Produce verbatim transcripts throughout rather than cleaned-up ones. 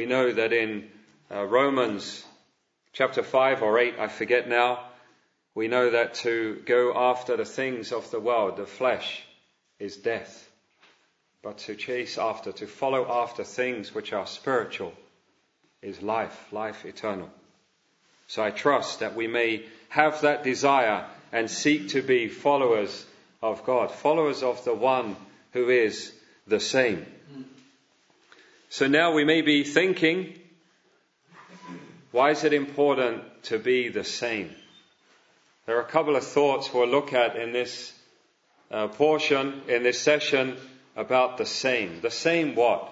You know that in uh, Romans chapter five or eight, I forget now, we know that to go after the things of the world, the flesh, is death. But to chase after, to follow after things which are spiritual is life, life eternal. So I trust that we may have that desire and seek to be followers of God, followers of the one who is the same. So now we may be thinking, why is it important to be the same? There are a couple of thoughts we'll look at in this uh, portion, in this session, about the same. The same what?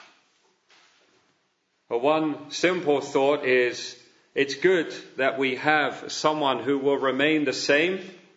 Well, one simple thought is, it's good that we have someone who will remain the same,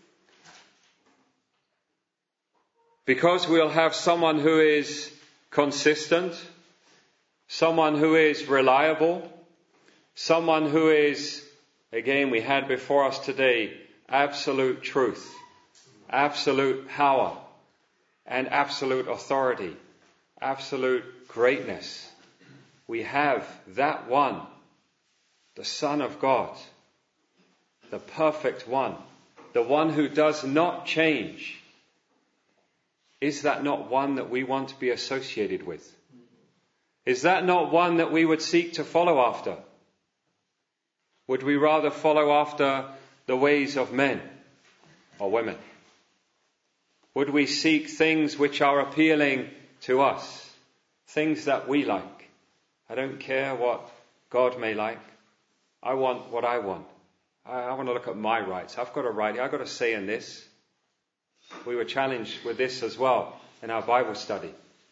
because we'll have someone who is consistent, someone who is reliable, someone who is, again, we had before us today, absolute truth, absolute power, and absolute authority, absolute greatness. We have that one, the Son of God, the perfect one, the one who does not change. Is that not one that we want to be associated with? Is that not one that we would seek to follow after? Would we rather follow after the ways of men or women? Would we seek things which are appealing to us? Things that we like? I don't care what God may like. I want what I want. I, I want to look at my rights. I've got a right. I've got a say in this. We were challenged with this as well in our Bible study.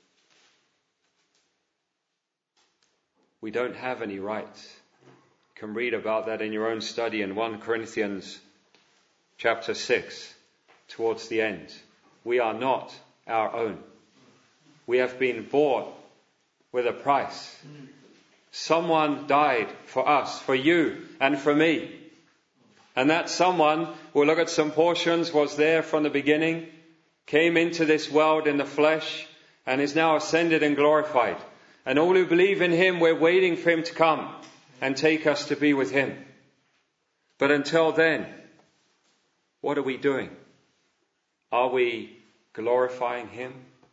We don't have any rights. You can read about that in your own study in First Corinthians chapter six, towards the end. We are not our own. We have been bought with a price. Someone died for us, for you and for me. And that someone, we'll look at some portions, was there from the beginning, came into this world in the flesh, and is now ascended and glorified. And all who believe in him, we're waiting for him to come and take us to be with him. But until then, what are we doing? Are we glorifying him?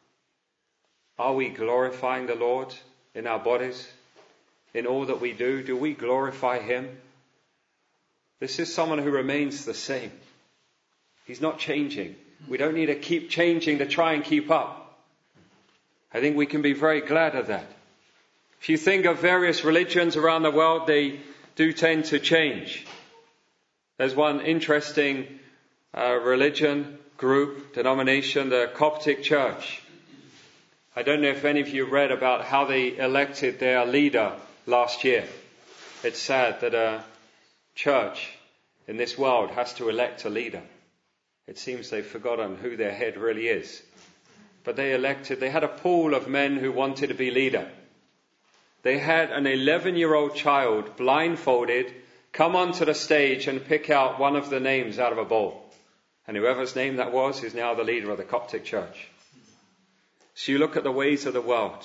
Are we glorifying the Lord in our bodies? In all that we do, do we glorify him? This is someone who remains the same. He's not changing. We don't need to keep changing to try and keep up. I think we can be very glad of that. If you think of various religions around the world, they do tend to change. There's one interesting uh, religion, group, denomination, the Coptic Church. I don't know if any of you read about how they elected their leader last year. It's sad that a church in this world has to elect a leader. It seems they've forgotten who their head really is. But they elected, they had a pool of men who wanted to be leader. They had an eleven-year-old child blindfolded come onto the stage and pick out one of the names out of a bowl. And whoever's name that was is now the leader of the Coptic Church. So you look at the ways of the world.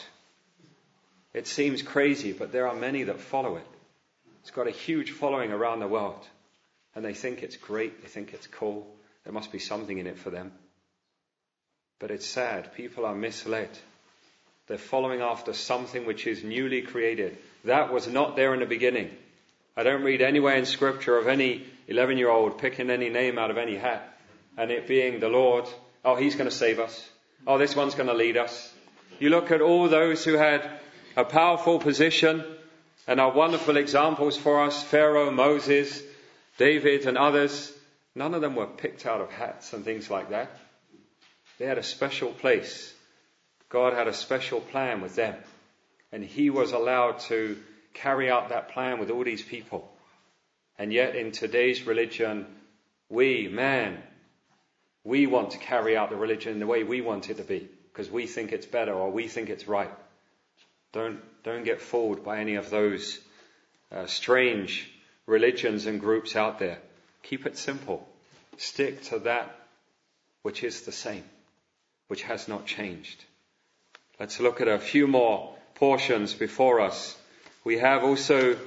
It seems crazy, but there are many that follow it. It's got a huge following around the world. And they think it's great. They think it's cool. There must be something in it for them. But it's sad. People are misled. They're following after something which is newly created. That was not there in the beginning. I don't read anywhere in Scripture of any eleven-year-old picking any name out of any hat and it being the Lord. Oh, he's going to save us. Oh, this one's going to lead us. You look at all those who had a powerful position and are wonderful examples for us. Pharaoh, Moses, David and others. None of them were picked out of hats and things like that. They had a special place. God had a special plan with them. And he was allowed to carry out that plan with all these people. And yet in today's religion, we, man, we want to carry out the religion the way we want it to be. Because we think it's better or we think it's right. Don't, don't get fooled by any of those uh, strange religions and groups out there. Keep it simple. Stick to that which is the same, which has not changed. Let's look at a few more portions before us We have also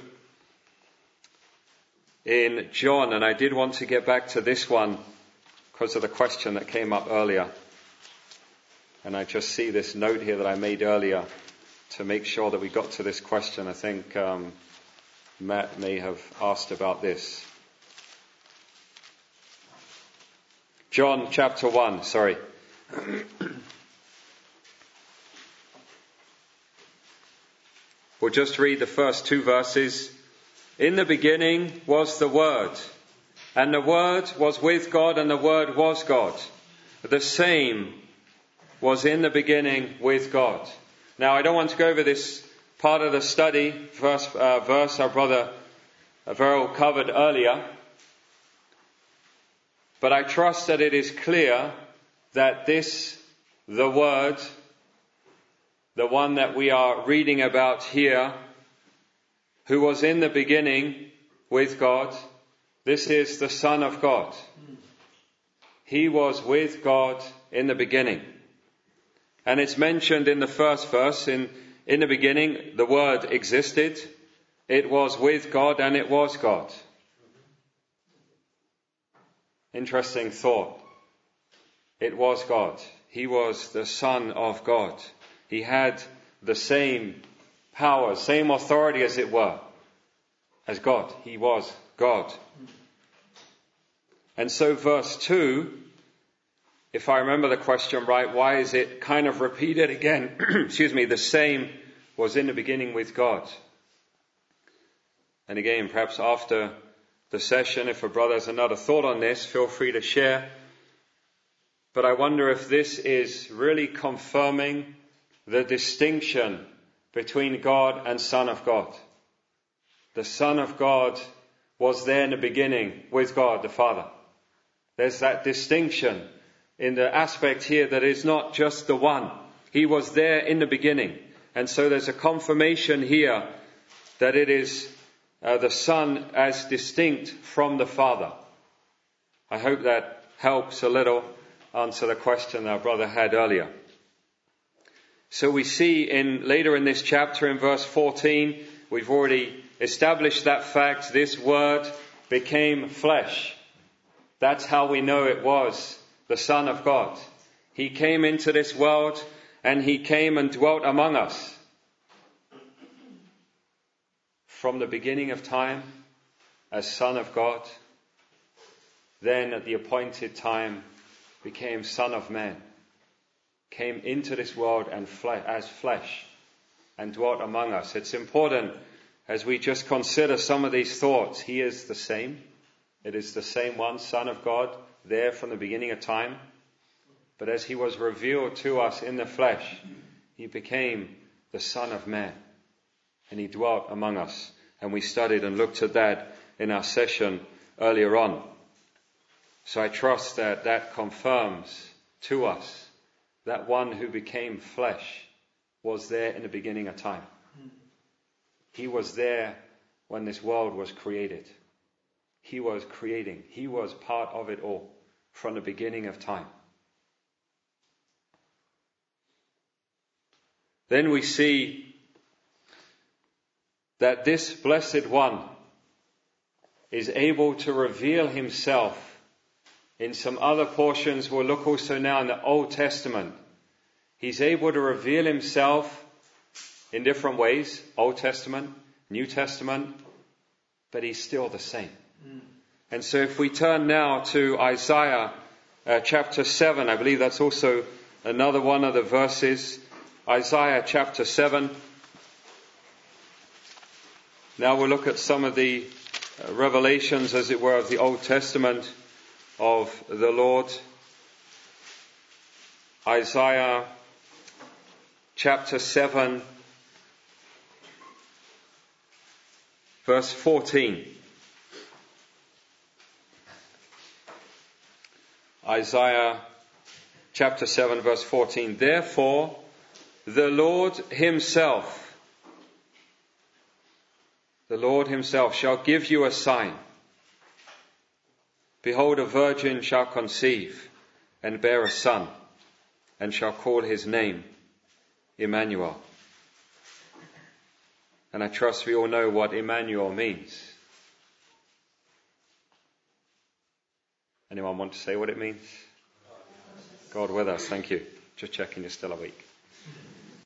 in John, and I did want to get back to this one because of the question that came up earlier. And I just see this note here that I made earlier to make sure that we got to this question. I think um, Matt may have asked about this. John chapter one, sorry. We'll just read the first two verses. In the beginning was the Word, and the Word was with God, and the Word was God. The same was in the beginning with God. Now, I don't want to go over this part of the study, verse, uh, verse our brother Verrill covered earlier, but I trust that it is clear that this, the Word, the one that we are reading about here, who was in the beginning with God, this is the Son of God. He was with God in the beginning. And it's mentioned in the first verse, in, in the beginning, the Word existed. It was with God and it was God. Interesting thought. It was God. He was the Son of God. He had the same power, same authority as it were, as God. He was God. And so verse two, if I remember the question right, why is it kind of repeated again? Excuse me, the same was in the beginning with God. And again, perhaps after the session, if a brother has another thought on this, feel free to share. But I wonder if this is really confirming the distinction between God and Son of God. The Son of God was there in the beginning with God the Father. There's that distinction in the aspect here that is not just the one. He was there in the beginning. And so there's a confirmation here that it is uh, the Son as distinct from the Father. I hope that helps a little answer the question our brother had earlier. So we see in later in this chapter in verse fourteen, we've already established that fact, this Word became flesh. That's how we know it was the Son of God. He came into this world and he came and dwelt among us. From the beginning of time as Son of God, then at the appointed time became Son of Man. Came into this world and fle- as flesh and dwelt among us. It's important as we just consider some of these thoughts. He is the same. It is the same one, Son of God, there from the beginning of time. But as he was revealed to us in the flesh, he became the Son of Man. And he dwelt among us. And we studied and looked at that in our session earlier on. So I trust that that confirms to us that one who became flesh was there in the beginning of time. He was there when this world was created. He was creating. He was part of it all from the beginning of time. Then we see that this blessed one is able to reveal himself in some other portions. We'll look also now in the Old Testament. He's able to reveal himself in different ways. Old Testament, New Testament, but he's still the same. Mm. And so if we turn now to Isaiah uh, chapter seven, I believe that's also another one of the verses. Isaiah chapter seven. Now we'll look at some of the uh, revelations, as it were, of the Old Testament of the Lord. Isaiah chapter seven, verse fourteen. Isaiah chapter seven, verse fourteen. Therefore, the Lord himself, the Lord himself shall give you a sign. Behold, a virgin shall conceive and bear a son, and shall call his name Emmanuel. And I trust we all know what Emmanuel means. Anyone want to say what it means? God with us, thank you. Just checking you're still awake.